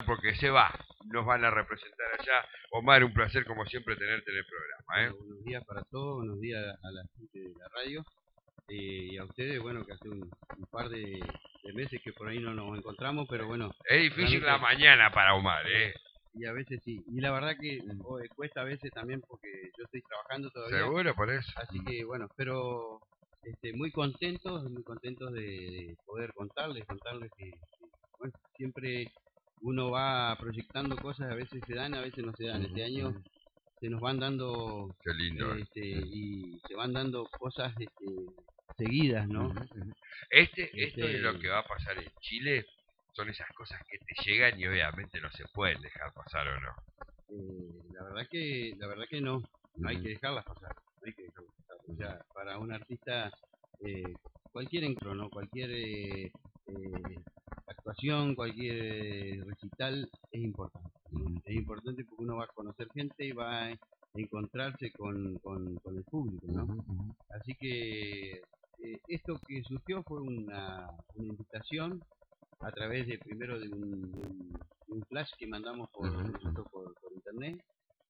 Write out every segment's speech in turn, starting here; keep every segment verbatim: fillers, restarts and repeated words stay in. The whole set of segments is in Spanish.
porque se va. Nos van a representar allá. Omar, un placer como siempre tenerte en el programa. ¿eh? Bueno, buenos días para todos, buenos días a la gente de la radio eh, y a ustedes, bueno, que hace un, un par de, de meses que por ahí no nos encontramos, pero bueno. Es difícil realmente, la mañana para Omar, ¿eh? Y a veces sí, y la verdad que oh, cuesta a veces también porque yo estoy trabajando todavía. Seguro, por eso. Así que bueno, pero este, muy contentos, muy contentos de, de poder contarles, contarles que, que, bueno, siempre uno va proyectando cosas, a veces se dan, a veces no se dan. Este año se nos van dando Qué lindo, eh. este, y se van dando cosas este, seguidas, ¿no? Este, Este, esto de lo que va a pasar en Chile son esas cosas que te llegan y obviamente no se pueden dejar pasar, ¿o no? Eh, la verdad que la verdad que no, no hay que dejarlas pasar, no hay que dejarlas pasar. O sea, para un artista eh, cualquier encuentro, ¿no? Cualquier eh, eh, actuación, cualquier eh, recital es importante, ¿no? Es importante porque uno va a conocer gente y va a encontrarse con, con, con el público, ¿no? Así que eh, esto que surgió fue una, una invitación a través de primero de un, de un, de un flash que mandamos por, nosotros por, por internet.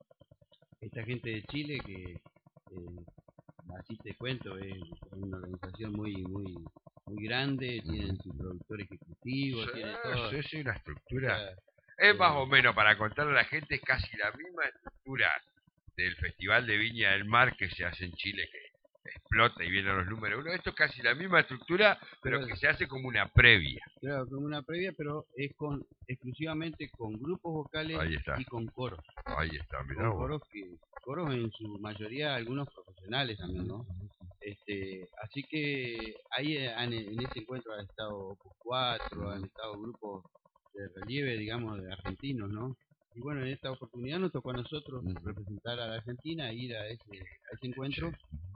Esta gente de Chile que eh, así te cuento, es una organización muy muy muy grande, tienen su productor ejecutivo, Sí, tiene todo. sí, sí, una O estructura. sea, Es eh, más o menos, para contarle a la gente, casi la misma estructura del Festival de Viña del Mar que se hace en Chile, que explota y vienen los números uno. Esto es casi la misma estructura, pero pero que se hace como una previa. claro, como una previa, pero es con exclusivamente con grupos vocales Ahí está, y con coros. ahí está, mirá Con vos. coros que coros en su mayoría algunos profesionales también, ¿no? Este, así que ahí han- en ese encuentro han estado Opus cuatro, han estado grupos de relieve, digamos, de argentinos, ¿no? Y bueno, en esta oportunidad nos tocó a nosotros representar a la Argentina, ir a ese, a ese encuentro.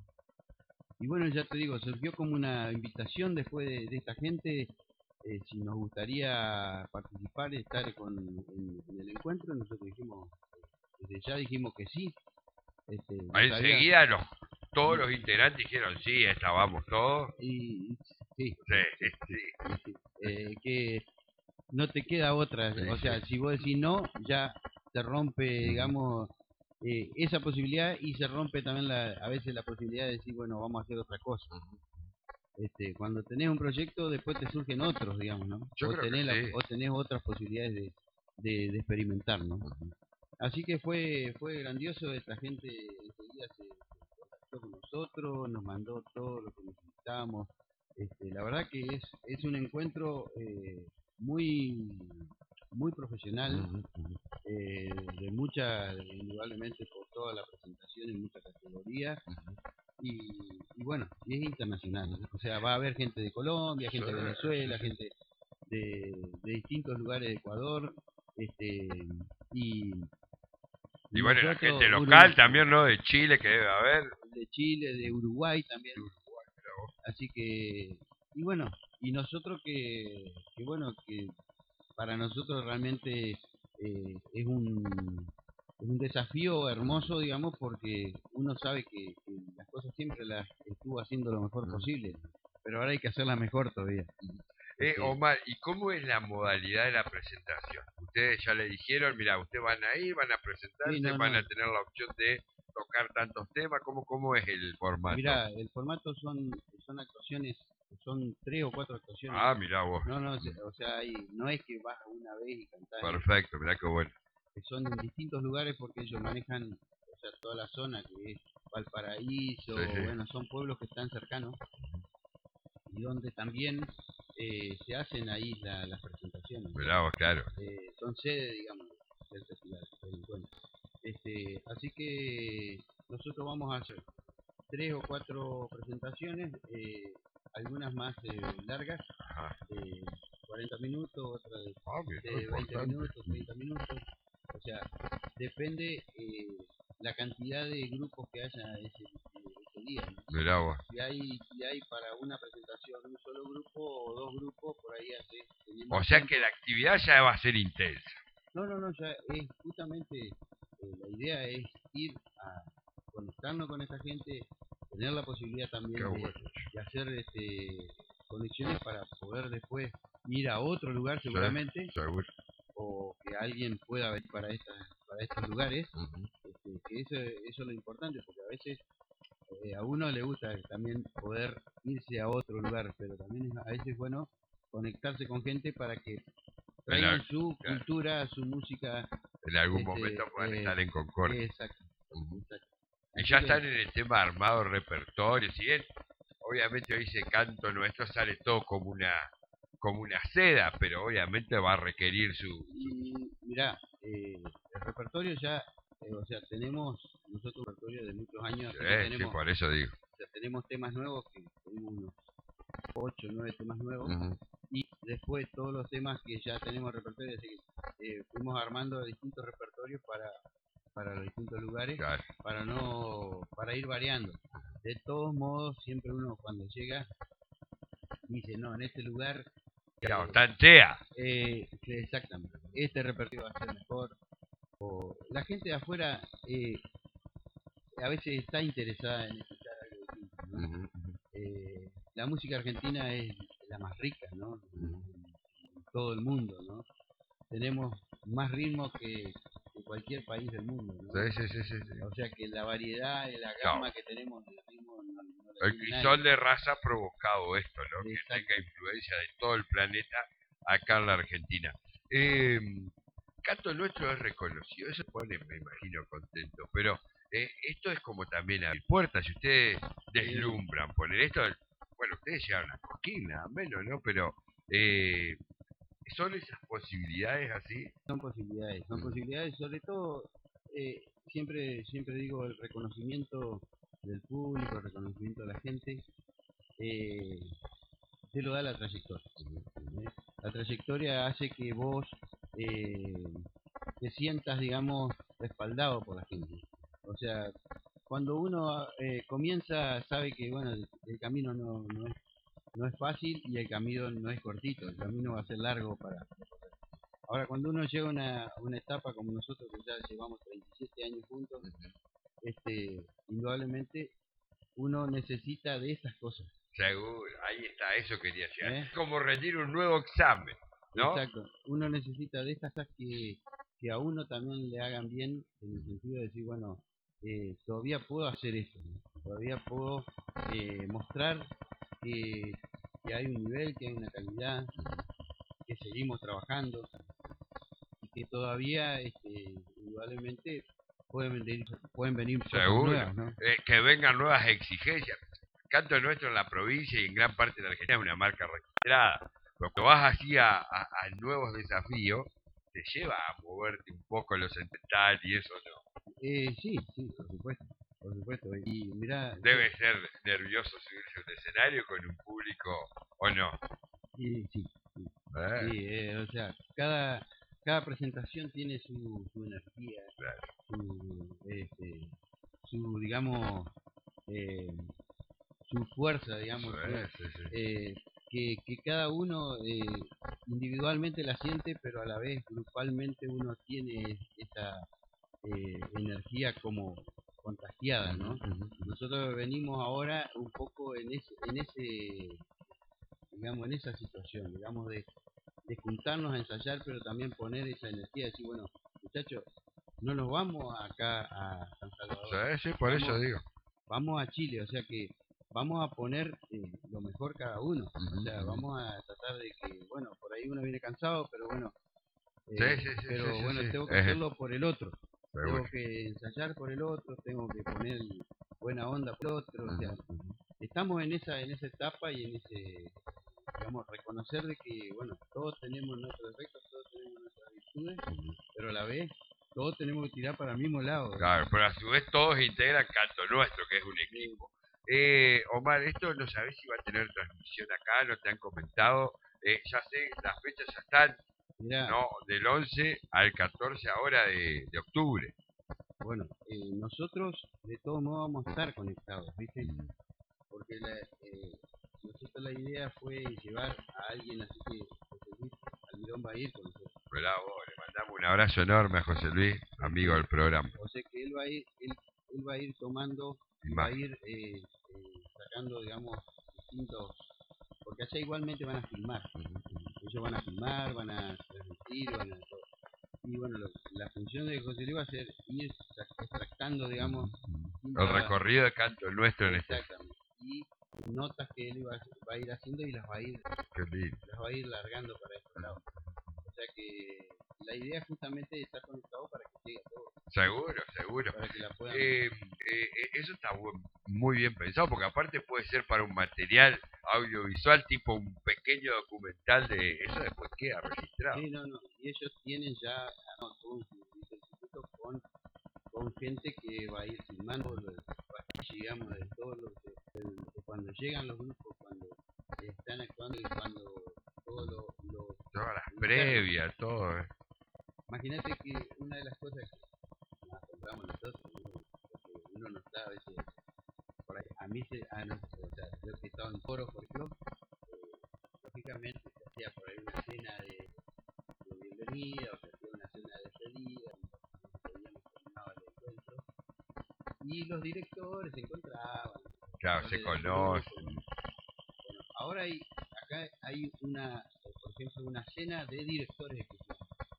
Y bueno, ya te digo, surgió como una invitación después de, de esta gente, eh, si nos gustaría participar, estar con, en, en el encuentro. Nosotros dijimos, desde ya dijimos que sí. Este, no Ahí sabía, enseguida los, todos los integrantes dijeron, sí, esta vamos todos. y, y sí, Sí, sí, sí. sí, sí, eh, que no te queda otra, Sí, o sea, sí. si vos decís no, ya se rompe, digamos, eh, esa posibilidad y se rompe también la, a veces la posibilidad de decir, bueno, vamos a hacer otra cosa. Este, cuando tenés un proyecto, después te surgen otros, digamos, ¿no? Yo O creo que tenés, la, sí. o tenés otras posibilidades de, de, de experimentar, ¿no? Así que fue fue grandioso, esta gente enseguida se contactó con nosotros, nos mandó todo lo que necesitábamos. Este, la verdad que es, es un encuentro eh, muy muy profesional, eh, de mucha, indudablemente por toda la presentación en muchas categorías, y, y bueno, y es internacional, ¿no? O sea, va a haber gente de Colombia, gente de Venezuela, gente de, de distintos lugares de Ecuador, este, y, Y y bueno, la nosotros, gente Uruguay, local también, ¿no? De Chile, que debe haber. de Chile, de Uruguay también, así que, y bueno, y nosotros que, que bueno, que para nosotros realmente eh, es un es un desafío hermoso, digamos, porque uno sabe que, que las cosas siempre las estuvo haciendo lo mejor posible, pero ahora hay que hacerlas mejor todavía. Eh, Este, Omar, ¿y cómo es la modalidad de la presentación? Ustedes ya le dijeron, mira, ustedes van a ir, van a sí, presentarse, no, van no. a tener la opción de tocar tantos temas. ¿Cómo, cómo es el formato? Mira, el formato son son actuaciones, son tres o cuatro actuaciones. Ah, mira vos. No, no, o sea, hay, no es que vas una vez y cantás. Perfecto, mirá qué bueno. Que son en distintos lugares porque ellos manejan, o sea, toda la zona que es Valparaíso, Sí, sí. bueno, son pueblos que están cercanos y donde también eh, se hacen ahí la, las presentaciones. Mirá vos, claro. Eh, son sede, digamos, del festival, del encuentro. Este, así que nosotros vamos a hacer tres o cuatro presentaciones, eh, algunas más eh, largas, de cuarenta minutos, otras de, Ah, mira, de veinte importante. minutos, treinta minutos. O sea, depende eh, la cantidad de grupos que haya ese, ese día, ¿no? Mirá vos. Si hay, si hay para una presentación un solo grupo o dos grupos, por ahí hace. O sea que la actividad ya va a ser intensa. No, no, no, ya es justamente, eh, la idea es ir a conectarnos con esta gente, tener la posibilidad también de, bueno. de hacer este, conexiones para poder después ir a otro lugar seguramente, Sí, seguro. o o que alguien pueda venir para estas para estos lugares, Ujú. este, que eso, eso es lo importante, porque a veces eh, a uno le gusta también poder irse a otro lugar, pero también es a veces bueno conectarse con gente para que En, traigan la- su claro, cultura, su música. en algún Este, momento puedan eh, estar en Concordia. exacto, Ujú. exacto. Y Así ya que están en el tema armado, repertorio, si bien obviamente hoy ese canto nuestro sale todo como una como una seda, pero obviamente va a requerir su, su y mirá, eh, el repertorio ya, eh, o sea, tenemos nosotros un repertorio de muchos años, así que sí, sí, tenemos, por eso digo. o sea, tenemos temas nuevos, que tenemos unos ocho o nueve temas nuevos, Ujú. y después todos los temas que ya tenemos repertorio, así que eh, fuimos armando distintos repertorios para, para los distintos lugares, Claro. para no, para ir variando. De todos modos, siempre uno cuando llega dice, no, en este lugar, Claro, eh, tantea. eh, sí, exactamente, este repertorio va a ser mejor. O la gente de afuera eh, a veces está interesada en escuchar algo distinto, ¿no? Ujú, ujú, Eh, la música argentina es la más rica, ¿no? ujú. En todo el mundo, ¿no? Tenemos más ritmo que, que cualquier país del mundo, ¿no? Sí, sí, sí, sí, sí. O sea que la variedad y la Claro. gama que tenemos de ritmo no, no la El tiene nadie. crisol de raza ha provocado esto, ¿no? Que Exacto. tenga influencia de todo el planeta acá en la Argentina. Eh, Canto Nuestro es reconocido, eso pone, me imagino, contento, pero eh, esto es como también abrir puertas, si ustedes Sí, deslumbran, poner esto, bueno, ustedes llegaron a Cosquín, nada menos, ¿no? Pero eh, son esas posibilidades así. son posibilidades, son Mm, posibilidades, sobre todo, eh, siempre, siempre digo el reconocimiento del público, el reconocimiento de la gente, eh, te lo da la trayectoria. ¿Eh? La trayectoria hace que vos eh, te sientas, digamos, respaldado por la gente. O sea, cuando uno eh, comienza, sabe que bueno, el, el camino no, no, es, no es fácil y el camino no es cortito, el camino va a ser largo para... Ahora, cuando uno llega a una, una etapa como nosotros, que ya llevamos treinta y siete años juntos, este, indudablemente uno necesita de estas cosas. seguro, ahí está, eso quería llegar. ¿Eh? Como rendir un nuevo examen, ¿no? Exacto, uno necesita de estas cosas que, que a uno también le hagan bien, en el sentido de decir, bueno, eh, todavía puedo hacer esto, ¿no? Todavía puedo eh, mostrar que, que hay un nivel, que hay una calidad, que seguimos trabajando y que todavía este, indudablemente pueden venir, pueden venir cosas Seguro. nuevas, ¿no? Eh, que vengan nuevas exigencias. Canto Nuestro en la provincia y en gran parte de la Argentina es una marca registrada. Lo que vas así a, a, a nuevos desafíos te lleva a moverte un poco los sentimentales y eso no. Eh, sí, sí, por supuesto, por supuesto. Y mira, yo, Debe ser nervioso subirse a un escenario con un público o no. sí, sí, sí. Eh, Sí, eh, o sea, cada, cada presentación tiene su, su energía, claro. su, este, su digamos, eh, su fuerza, digamos, Sí, ¿no? sí, sí. Eh, que, que cada uno eh, individualmente la siente, pero a la vez grupalmente uno tiene esa eh, energía como contagiada, Ujú, ¿no? ujú. Nosotros venimos ahora un poco en ese, en ese, digamos, en esa situación, digamos, de de juntarnos a ensayar, pero también poner esa energía, decir, bueno, muchachos, no nos vamos acá a San Salvador, Sí, sí, por eso vamos, digo. vamos a Chile, o sea que vamos a poner eh, lo mejor cada uno, o Ujú, sea, ujú. vamos a tratar de que, bueno, por ahí uno viene cansado, pero bueno, Sí, eh, sí, sí, sí, pero sí, bueno, sí. tengo que Eh, hacerlo por el otro, seguro. tengo que ensayar por el otro, tengo que poner buena onda por el otro, o sea, Ujú, ujú. estamos en esa en esa etapa y en ese digamos reconocer de que bueno todos tenemos nuestros defectos, todos tenemos nuestras virtudes, pero a la vez todos tenemos que tirar para el mismo lado. Claro, pero a su vez todos integran Canto Nuestro, que es un Eh, equipo. Eh, Omar, esto no sabés si va a tener transmisión acá, no te han comentado. Eh, ya sé, las fechas ya están, mira, ¿no? Del once al catorce ahora de, de octubre. bueno, eh, nosotros de todos modos vamos a estar conectados, ¿viste? Mm. Porque la, eh, nosotros la idea fue llevar a alguien así que José Luis Almirón va a ir con nosotros. Bravo, le mandamos un abrazo enorme a José Luis, amigo del programa. O sea que él va a ir, él, él va a ir tomando y va a Imagen. ir eh, eh, sacando, digamos, distintos, porque allá igualmente van a filmar, ellos van a filmar, van a transmitir, van a todo. Y bueno, lo- la función de José Luis va a ser ir extractando, digamos, El recorrido de Canto el Nuestro en este. exactamente, y notas que él iba a, va a ir haciendo y las va a ir, Qué lindo. las va a ir largando para este lado. O sea que la idea es justamente estar conectado para que llegue a todo, Seguro, seguro. para que la puedan. Eh, eh, eh, eso está bu- muy bien pensado, porque aparte puede ser para un material audiovisual, tipo un pequeño documental de eso, después queda registrado. Sí, no, no, y ellos tienen ya armado todo un circuito con, con gente que va a ir filmando los backstage, digamos, de todo lo que, de- de cuando llegan los grupos, cuando están actuando y cuando todo lo, lo Todas las interno. previas, todo. eh. Imagínate que una de las cosas que nos acostumbramos nosotros, uno, porque uno no está a veces por ahí, a mí se, ah, no, o sea, yo que he estado en coro, por ejemplo, eh, lógicamente se hacía por ahí una cena de, de bienvenida, o se hacía una cena de despedida, habíamos terminado el encuentro, y los directores se encontraban, Claro, los se del grupo, conocen. bueno, ahora hay, acá hay una, eh, por ejemplo, una cena de directores ejecutivos.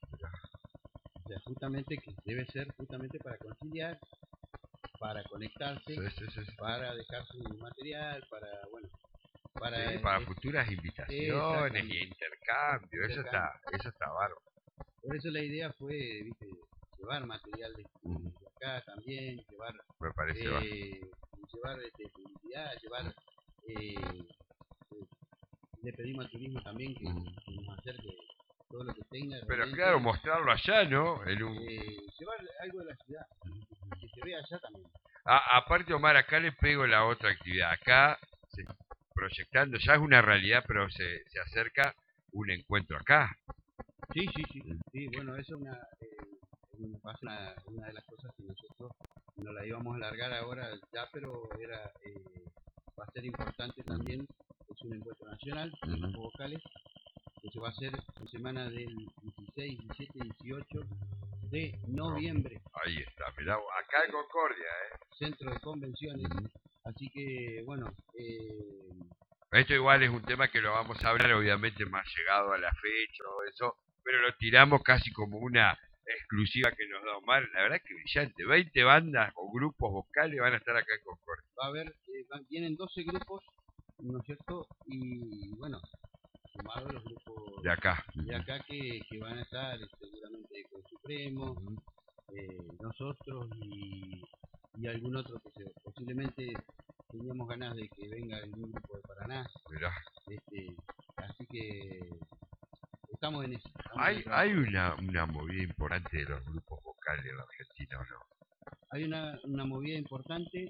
O sea, justamente que debe ser justamente para conciliar, para conectarse, Sí, sí, sí, sí. para dejar su material, para, bueno, para... Sí, para eh, futuras invitaciones y exactamente, intercambio, eso está, intercambio. eso está bárbaro. Por eso la idea fue, viste, llevar material de, Ujú. de acá también, llevar, Me parece bárbaro. eh, llevar este, publicidad, llevar... Eh, eh, le pedimos a turismo también que, Ujú. que nos acerque todo lo que tenga Pero realmente, claro, mostrarlo allá, ¿no? En un... eh, llevar algo de la ciudad, que se vea allá también. A- aparte, Omar, acá le pego la otra actividad. Acá, se está proyectando, ya es una realidad, pero se, se acerca un encuentro acá. Sí, sí, sí, sí, bueno, eso es una, eh, un- va a ser una, una de las cosas que nosotros no la íbamos a alargar ahora ya, pero era, eh, va a ser importante también, es un encuentro nacional de Ujú. grupos vocales, que se va a hacer en semana del dieciséis, diecisiete, dieciocho de noviembre, Ahí está, mirá, acá en Concordia, ¿eh? centro de convenciones, Ujú. así que, bueno, eh, Esto igual es un tema que lo vamos a hablar, obviamente, más llegado a la fecha o eso, pero lo tiramos casi como una exclusiva que nos da Omar. La verdad que brillante. veinte bandas o grupos vocales van a estar acá en Concordia. va a haber, eh, van- vienen doce grupos, ¿no es cierto? Y bueno, sumados los grupos De acá. de acá que, que van a estar eh, seguramente con Supremo, Ujú. eh, nosotros y, y algún otro que se, posiblemente teníamos ganas de que venga algún grupo de Paraná, Mirá. este, así que estamos en eso. Estamos en Hay, el trabajo. hay una, una movida importante de los grupos vocales en la Argentina, ¿o no? Hay una, una movida importante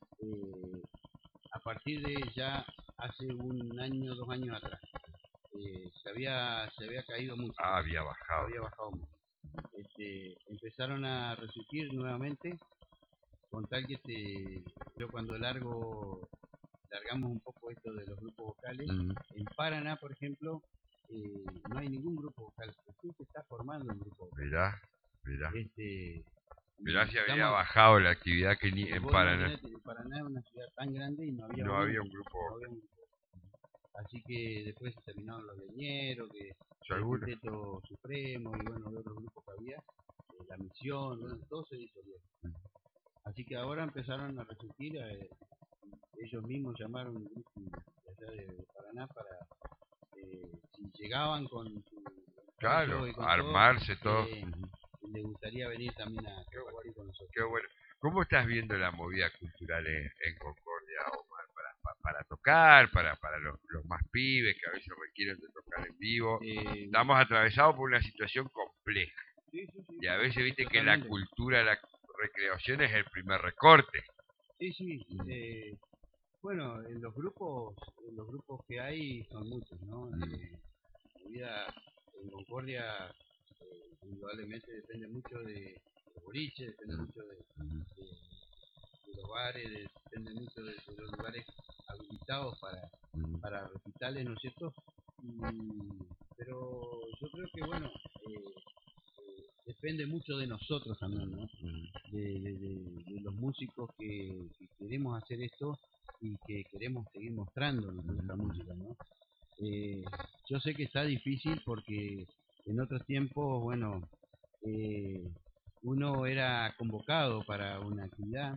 eh, a partir de ya hace un año, dos años atrás. Eh, se había se había caído mucho, Ah, había bajado. había bajado mucho. Este, empezaron a resurgir nuevamente con tal que este, yo cuando largo largamos un poco esto de los grupos vocales, Ujú. en Paraná por ejemplo eh, no hay ningún grupo vocal, recién se está formando un grupo vocal. Mirá, mirá. Este, Mirá si había estamos, bajado la actividad que ni en vos Paraná imaginate, Paraná es una ciudad tan grande y no había no uno, había un grupo no vocal. había un grupo. Así que después se terminaron los leñeros, que el Seguro. Quinteto Supremo y bueno, de otros grupos que había, eh, la misión, bueno, todo se disolvió. Así que ahora empezaron a resurgir, eh, ellos mismos llamaron un grupo de allá de Paraná para, eh, si llegaban con su Claro, ensayo y con armarse todo, todo. eh, Ujú. les gustaría venir también a Qué bueno, compartir con nosotros. qué bueno. ¿Cómo estás viendo la movida cultural en, en Concordia, Omar? Para, pa- para tocar, para, para los, los más pibes que a veces requieren de tocar en vivo. Eh, Estamos atravesados por una situación compleja. sí, sí, sí, Y a veces viste que la totalmente. cultura, la recreación es el primer recorte. Sí, sí. Eh, bueno, en los grupos, en los grupos que hay son muchos, ¿no? Mm. Eh, la vida en Concordia eh, indudablemente depende mucho de los boliches, depende Mm. mucho de, de- de los bares, de- depende mucho de, de los lugares habilitados para, Mm. para recitales, ¿no es cierto? Y- pero yo creo que, bueno, eh, eh, depende mucho de nosotros también, ¿no? Mm. De, de- de- de los músicos que, que queremos hacer esto y que queremos seguir mostrando nuestra música, ¿no? Eh, yo sé que está difícil porque en otros tiempos, bueno, eh, uno era convocado para una actividad.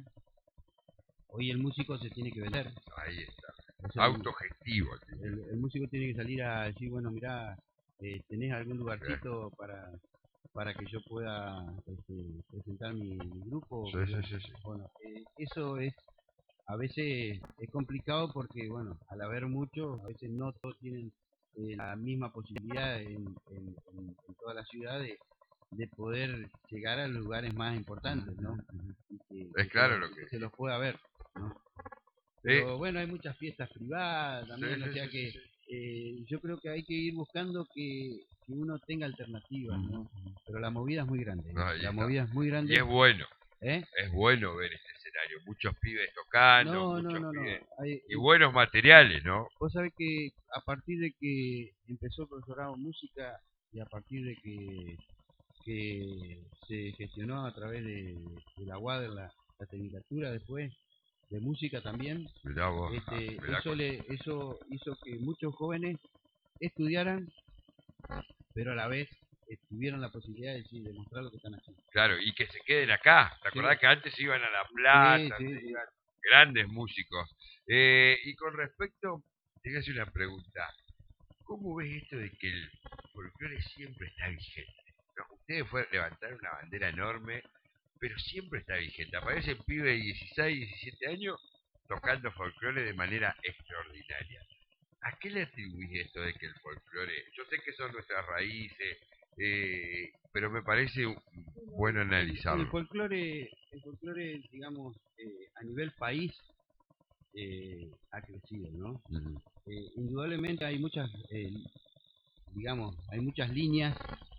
Hoy el músico se tiene que vender. Ahí está. O sea, el, Autogestivo. ¿Sí? el, el músico tiene que salir a decir, bueno, mirá, eh, ¿tenés algún lugarcito para, para que yo pueda este, presentar mi, mi grupo? Sí, sí, sí, sí. Bueno, eh, eso es, a veces es complicado porque, bueno, al haber muchos, a veces no todos tienen eh, la misma posibilidad en, en, en, en toda la ciudad de, de poder llegar a los lugares más importantes, ¿no? Y que, Es que claro se, lo que se los pueda ver, ¿no? Eh, Pero bueno, hay muchas fiestas privadas también, sí, o sí, sea sí, que sí, sí. eh, yo creo que hay que ir buscando que, que uno tenga alternativas, ¿no? Pero la movida es muy grande, ¿eh? Ahí La está. movida es muy Y grande, es bueno, ¿eh? es bueno ver este escenario. Muchos pibes tocando, No, no, muchos no, no. pibes. Hay, Y eh, buenos materiales, ¿no? vos sabés que a partir de que empezó el profesorado de música y a partir de que, que se gestionó a través de, de la U A D, la, la tecnicatura después, de música también, Mirá vos, ah, este, mirá eso, con- le, eso hizo que muchos jóvenes estudiaran, pero a la vez eh, tuvieron la posibilidad de, sí, de mostrar lo que están haciendo. Claro, y que se queden acá. ¿Te Sí, acordás que antes iban a La sí, Plata, sí, se sí. iban grandes músicos? Eh, y con respecto, te voy a hacer una pregunta. ¿Cómo ves esto de que el folclore siempre está vigente? ¿No? Ustedes fue levantar una bandera enorme, pero siempre está vigente. Aparece el pibe de dieciséis, diecisiete años tocando folclore de manera extraordinaria. ¿A qué le atribuís esto de que el folclore? Yo sé que son nuestras raíces, eh, pero me parece un- bueno El, el analizarlo. folclore, el folclore, digamos, eh, a nivel país eh, ha crecido, ¿no? Ujú. Eh, indudablemente hay muchas, eh, digamos, hay muchas líneas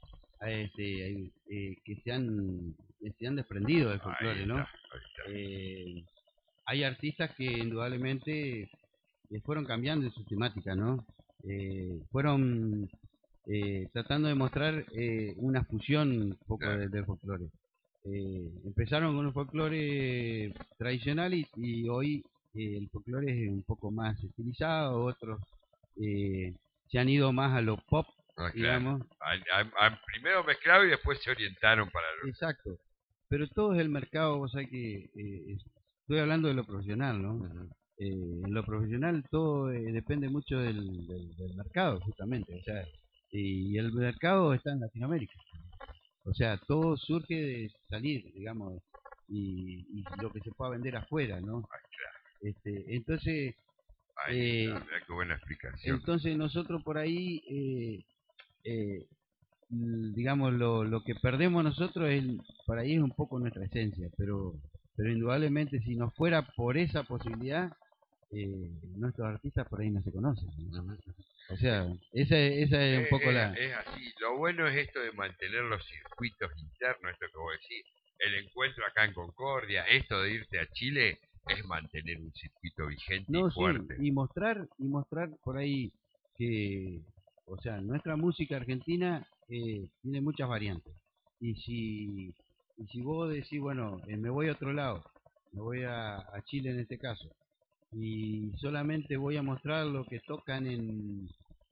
este, hay, eh, que se han, que se han desprendido del Ahí folclore, está, ¿no? ahí está. Eh, hay artistas que indudablemente eh, fueron cambiando en su temática, ¿no? Eh, fueron eh, tratando de mostrar eh, una fusión un poco Claro. de- del folclore. Eh, empezaron con un folclore tradicional y, y hoy eh, el folclore es un poco más estilizado, otros eh, se han ido más a lo pop, Ah, claro. digamos. Han, han- han primero mezclado y después se orientaron para lo... Exacto. Pero todo es el mercado, o sea que eh, estoy hablando de lo profesional, ¿no? Ujú. Eh, en lo profesional todo eh, depende mucho del, del, del mercado, justamente. O sea, y el mercado está en Latinoamérica. O sea, todo surge de salir, digamos, y, y lo que se pueda vender afuera, ¿no? Ah, claro. Este, entonces, Ahí eh, está, mirá qué buena explicación. entonces nosotros por ahí, eh, eh, mm, digamos, lo, lo que perdemos nosotros es, por ahí es un poco nuestra esencia, pero, pero indudablemente si no fuera por esa posibilidad, eh, nuestros artistas por ahí no se conocen, ¿no? Ujú. O sea, esa, esa es un Es, poco es- la... es así. Lo bueno es esto de mantener los circuitos internos, esto que vos decís. El encuentro acá en Concordia, esto de irte a Chile, es mantener un circuito vigente y No, sí, fuerte. y mostrar, y mostrar por ahí que, o sea, nuestra música argentina eh, tiene muchas variantes. Y si, y si vos decís, bueno, eh, me voy a otro lado, me voy a, a Chile en este caso, y solamente voy a mostrar lo que tocan en,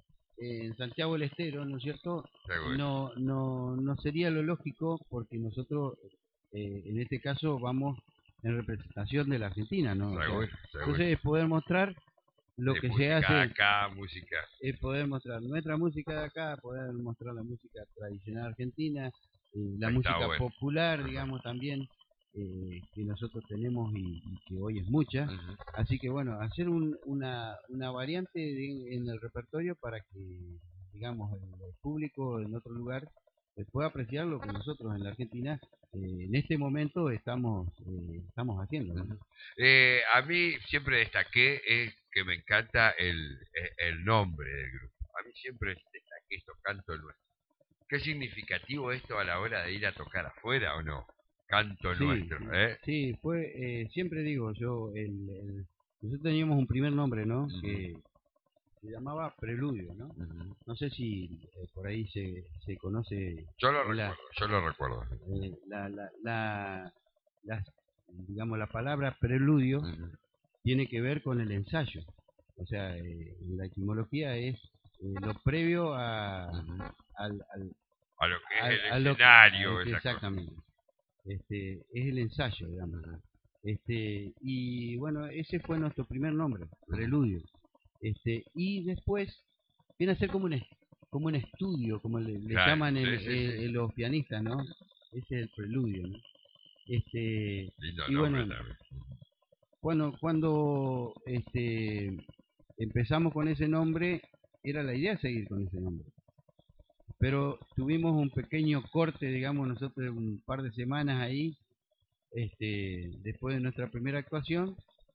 en Santiago del Estero, ¿no es cierto? Seguro, No, no, no sería lo lógico porque nosotros, eh, en este caso, vamos en representación de la Argentina, ¿no? O sea, seguro, seguro. entonces poder mostrar lo De que se música de hace, acá, música. es poder mostrar nuestra música de acá, poder mostrar la música tradicional argentina, eh, la Está música bueno. popular, Ujú, digamos, también, eh, que nosotros tenemos y, y que hoy es mucha. ujú. Así que bueno, hacer un- una, una variante de- en el repertorio para que, digamos, el, el público en otro lugar eh, pueda apreciar lo que nosotros en la Argentina eh, en este momento estamos, eh, estamos haciendo, ¿no? Ujú. Eh, a mí siempre destaqué es que me encanta el, el el nombre del grupo. A mí siempre destaqué esto, Canto Nuestro. ¿Qué significativo esto a la hora de ir a tocar afuera o no? Canto Sí, Nuestro, sí, ¿eh? sí, fue, eh, siempre digo yo, el, el- nosotros teníamos un primer nombre, ¿no? Ujú, Que se llamaba Preludio, ¿no? ujú. No sé si eh, por ahí se, se conoce Yo lo la, recuerdo, yo lo recuerdo. eh, la, la, la, las- digamos, la palabra preludio Ujú, tiene que ver con el ensayo. O sea, eh, la etimología es eh, lo previo a, ujú. al, al, a lo que es a, el a lo que- escenario, a- esas exactamente. Este, es el ensayo, digamos. ¿no? Este, y bueno, ese fue nuestro primer nombre, Preludio. Este, y después viene a ser como un, es- como un estudio, como le, cosas. le Claro, llaman sí, el, sí, el- sí. el- los pianistas, ¿no? Ese es el preludio, ¿no? Este, Lindo y nombre bueno, también. bueno, cuando este, empezamos con ese nombre, era la idea seguir con ese nombre. Pero tuvimos un pequeño corte, digamos, nosotros un par de semanas ahí, este, después de nuestra primera actuación,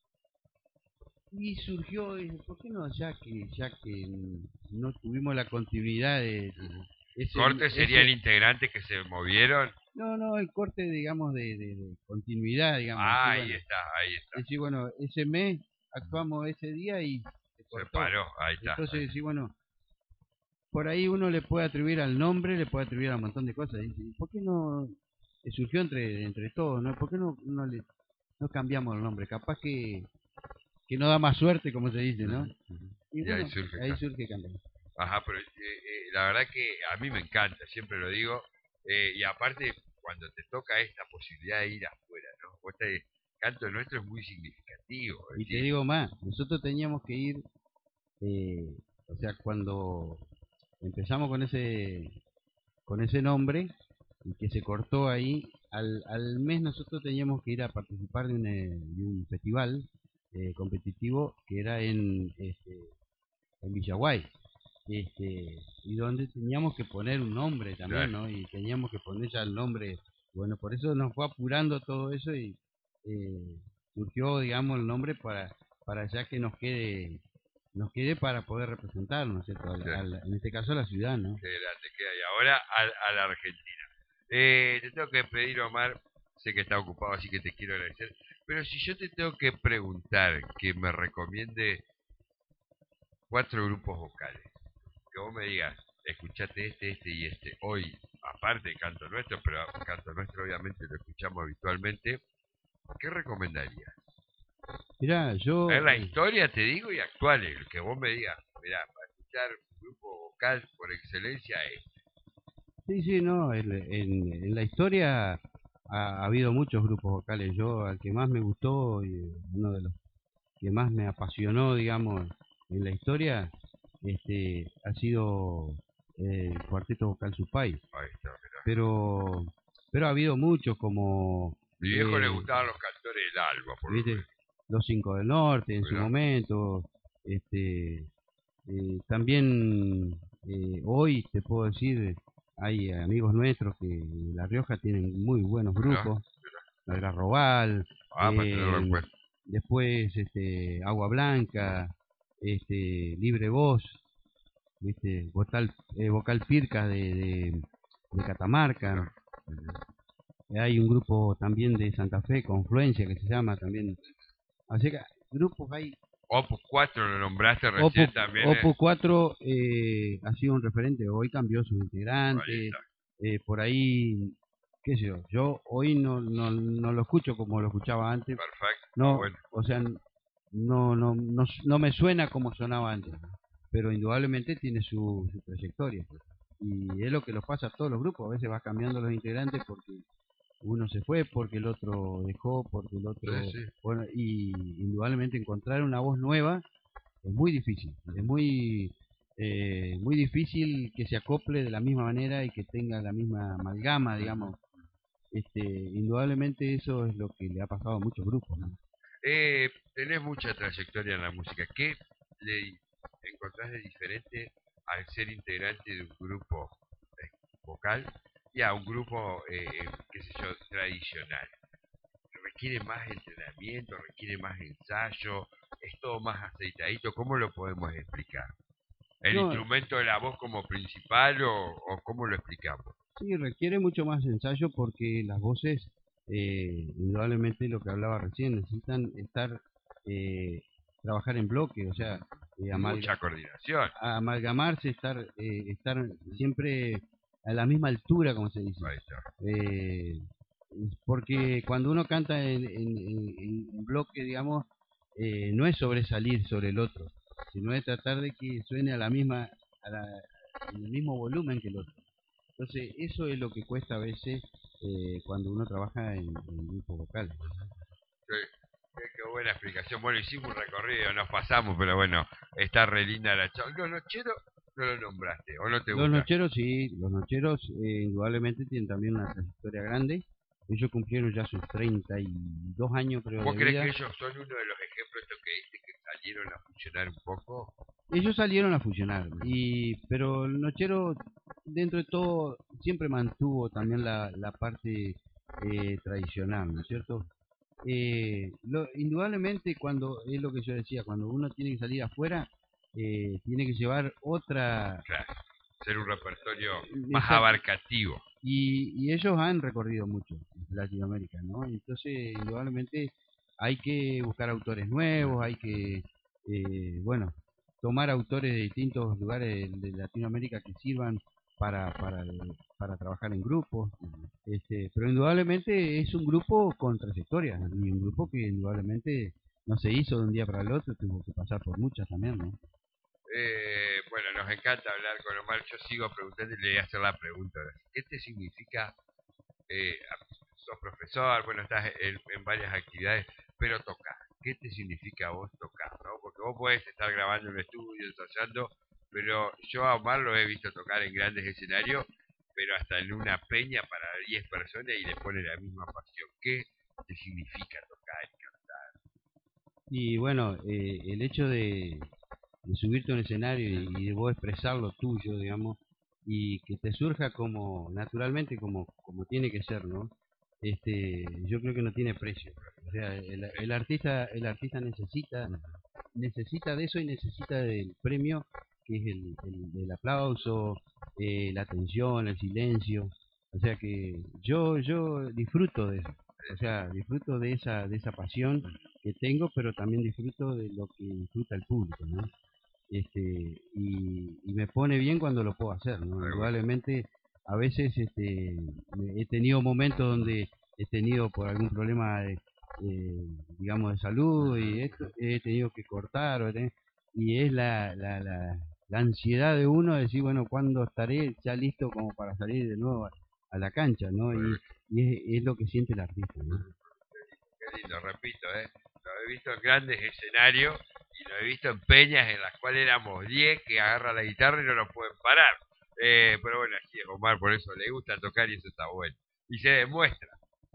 y surgió, dije, ¿por qué no? Ya que, ya que no tuvimos la continuidad de Ujú. ese, Corte serían ese, integrantes que se movieron. no, no, el corte, digamos, de, de- de continuidad, digamos, Ah, decir, ahí bueno, está, ahí está. decir, bueno, ese mes actuamos ese día y se Se cortó. paró, ahí está. Entonces, Ahí. decir, bueno, por ahí uno le puede atribuir al nombre, le puede atribuir a un montón de cosas. Y dice, ¿por qué no? eh, Surgió entre, entre todos, ¿no? ¿Por qué no, no, le, no cambiamos el nombre? Capaz que, que no da más suerte, como se dice, ¿no? Ujú, ujú. Y Y ahí bueno, surge ahí acá. surge cambiar. Ajá, pero eh, eh, la verdad que a mí me encanta, siempre lo digo. Eh, y aparte, cuando te toca esta posibilidad de ir afuera, ¿no? Vos te, canto nuestro es muy significativo. Es Y te decir, digo más, nosotros teníamos que ir, eh, o sea, cuando empezamos con ese con ese nombre y que se cortó ahí, al, al mes nosotros teníamos que ir a participar de un, eh, de un festival eh, competitivo que era en, este, en Villaguay. Este, y donde teníamos que poner un nombre también, claro, ¿no? Y teníamos que poner ya el nombre. Bueno, por eso nos fue apurando todo eso y eh, surgió, digamos, el nombre para, para ya que nos quede nos quede para poder representarnos, ¿no es cierto? Al- sí, al- en este caso a la ciudad, ¿no? qué grande que hay. Ahora a, a la Argentina. Eh, te tengo que pedir, Omar, sé que está ocupado, así que te quiero agradecer. Pero si yo te tengo que preguntar que me recomiende cuatro grupos vocales, que vos me digas, escuchate este, este y este. Hoy, aparte de Canto Nuestro, pero Canto Nuestro obviamente lo escuchamos habitualmente, ¿qué recomendarías? Mirá, A ver, yo, la eh, historia te digo y actuales, el que vos me digas, mirá, para escuchar un grupo vocal por excelencia es. sí, sí, no, en, en- en la historia ha, ha habido muchos grupos vocales. Yo, al que más me gustó y uno de los que más me apasionó, digamos, en la historia, este, ha sido eh, el Cuarteto Vocal Supay. Ahí está, mirá. Pero, pero ha habido muchos como, Mi viejo le eh, gustaban los cantores del Alba, por lo viste, menos. Los Cinco del Norte en su Mirá, momento, este, Eh, también eh, hoy te puedo decir, hay amigos nuestros que en La Rioja tienen muy buenos mirá, grupos, mirá. Algarrobal, Ah, para tenerlo en eh, cuenta. después este, Agua Blanca, este, Libre Voz, ¿viste? Vocal, eh, Vocal Pirca de, de, de Catamarca. Mirá. Ujú. Hay un grupo también de Santa Fe, Confluencia, que se llama también. Así que grupos hay. Opus cuatro lo nombraste Opus, recién también, ¿eh? Opus cuatro eh, ha sido un referente, hoy cambió sus Ahí integrantes, está. eh, por ahí, qué sé yo, yo hoy no, no, no lo escucho como lo escuchaba antes, Perfecto, está no, bueno. o sea, no, no, no, no me suena como sonaba antes, pero indudablemente tiene su, su trayectoria, y es lo que nos pasa a todos los grupos, a veces va cambiando los integrantes porque uno se fue, porque el otro dejó, porque el otro, Sí, sí. bueno, y indudablemente encontrar una voz nueva es muy difícil, es muy eh, muy difícil que se acople de la misma manera y que tenga la misma amalgama, digamos. Este, indudablemente eso es lo que le ha pasado a muchos grupos, ¿no? Eh, tenés mucha trayectoria en la música. ¿Qué le encontrás de diferente al ser integrante de un grupo eh, vocal y a un grupo, eh, eh, qué sé yo, tradicional? ¿Requiere más entrenamiento? ¿Requiere más ensayo? ¿Es todo más aceitadito? ¿Cómo lo podemos explicar? ¿El No, instrumento de la voz como principal o, o cómo lo explicamos? sí, requiere mucho más ensayo porque las voces, eh, indudablemente lo que hablaba recién, necesitan estar, eh, trabajar en bloque, o sea, eh, Mucha amalga- coordinación. amalgamarse, estar, eh, estar siempre a la misma altura, como se dice. Ahí está. Eh, porque cuando uno canta en, en- en- en bloque, digamos, eh, no es sobresalir sobre el otro, sino es tratar de que suene a la misma, a la- en el mismo volumen que el otro. Entonces, eso es lo que cuesta a veces eh, cuando uno trabaja en, en grupos vocales. Sí, qué, qué buena explicación. Bueno, hicimos un recorrido, nos pasamos, pero bueno, está re linda la charla. Los nocheros no lo nombraste, o no te Los gusta. nocheros, sí, los nocheros eh, indudablemente tienen también una trayectoria grande. Ellos cumplieron ya sus treinta y dos años, creo, ¿Vos de crees que vida. ellos son uno de los ejemplos estos que diste que salieron a funcionar un poco? Ellos salieron a fusionar, y, pero el nochero, dentro de todo, siempre mantuvo también la, la parte eh, tradicional, ¿no es cierto? Eh, lo, indudablemente, cuando es lo que yo decía, cuando uno tiene que salir afuera, eh, tiene que llevar otra. Claro, ser un repertorio más Exacto. abarcativo. Y, y ellos han recorrido mucho Latinoamérica, ¿no? Entonces, indudablemente, hay que buscar autores nuevos, hay que, eh, bueno, tomar autores de distintos lugares de Latinoamérica que sirvan para, para, para trabajar en grupos. Este, pero indudablemente es un grupo con trayectoria, y un grupo que indudablemente no se hizo de un día para el otro, tuvo que pasar por muchas también, ¿no? Eh, bueno, nos encanta hablar con Omar. Yo sigo preguntando y le voy a hacer la pregunta. ¿Qué te significa? Eh, sos profesor, bueno, estás en, en varias actividades, pero tocar. ¿Qué te significa a vos tocar? ¿No? Porque vos podés estar grabando en un estudio, ensayando, pero yo a Omar lo he visto tocar en grandes escenarios, pero hasta en una peña para diez personas y le pone la misma pasión. ¿Qué te significa tocar y cantar? Y bueno, eh, el hecho de, de subirte a un escenario y, y de vos expresar lo tuyo, digamos, y que te surja como naturalmente como, como tiene que ser, ¿no? Este, yo creo que no tiene precio. O sea, el, el artista el artista necesita necesita de eso y necesita del premio que es el, el, el aplauso, eh, la atención, el silencio. O sea que yo yo disfruto de eso. O sea, disfruto de esa de esa pasión que tengo, pero también disfruto de lo que disfruta el público, ¿no? Este, y, y me pone bien cuando lo puedo hacer, ¿no? Indudablemente, a veces este, he tenido momentos donde he tenido por algún problema de, eh, digamos, de salud y esto, he tenido que cortar, o tener- y es la, la, la, la ansiedad de uno de decir, bueno, ¿cuándo estaré ya listo como para salir de nuevo a, a la cancha, ¿no? Y, y es, es lo que siente el artista, ¿no? Qué lindo, repito, ¿eh? Lo he visto en grandes escenarios y lo he visto en peñas en las cuales éramos diez que agarran la guitarra y no lo pueden parar. Eh, pero bueno, así es Omar, por eso le gusta tocar y eso está bueno. Y se demuestra.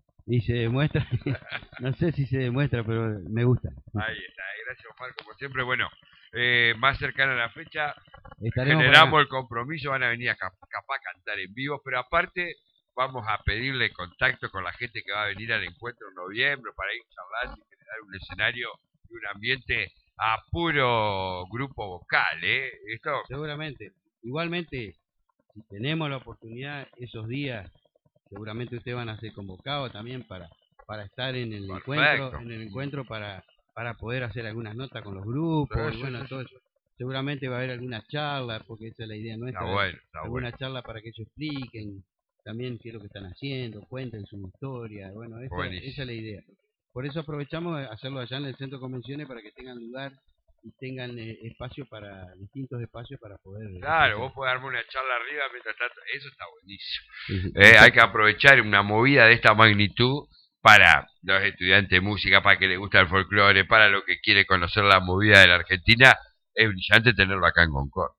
Y se demuestra, no sé si se demuestra, pero me gusta. Ahí está, gracias Omar, como siempre. Bueno, eh, más cercana a la fecha, Estaremos por generamos acá. el compromiso, van a venir a cap capaz a cantar en vivo, pero aparte vamos a pedirle contacto con la gente que va a venir al encuentro en noviembre para ir charlando y generar un escenario y un ambiente a puro grupo vocal, ¿eh? Esto, Seguramente. Igualmente, si tenemos la oportunidad esos días, seguramente ustedes van a ser convocados también para, para estar en el encuentro, perfecto. en el encuentro para, para poder hacer algunas notas con los grupos, Sí, y sí, bueno, sí, todo sí. eso. Seguramente va a haber alguna charla, porque esa es la idea Está nuestra, bueno, está bueno. alguna charla para que ellos expliquen también qué es lo que están haciendo, cuenten su historia, bueno, esa, Buenísimo. esa es la idea. Por eso aprovechamos de hacerlo allá en el centro de convenciones para que tengan lugar y tengan eh, espacio para, distintos espacios para poder Claro, expresar. vos podés darme una charla arriba mientras tanto, eso está buenísimo. Sí, Eh, hay que aprovechar una movida de esta magnitud para los estudiantes de música, para que les gusta el folclore, para lo que quiere conocer la movida de la Argentina. Es brillante tenerlo acá en Concord.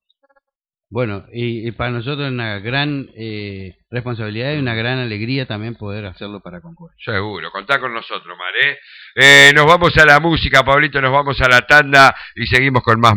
Bueno, y, y para nosotros es una gran eh, responsabilidad y una gran alegría también poder hacerlo para Concord. Seguro, contá con nosotros, Mar, ¿eh? Eh, nos vamos a la música, Pablito, nos vamos a la tanda y seguimos con más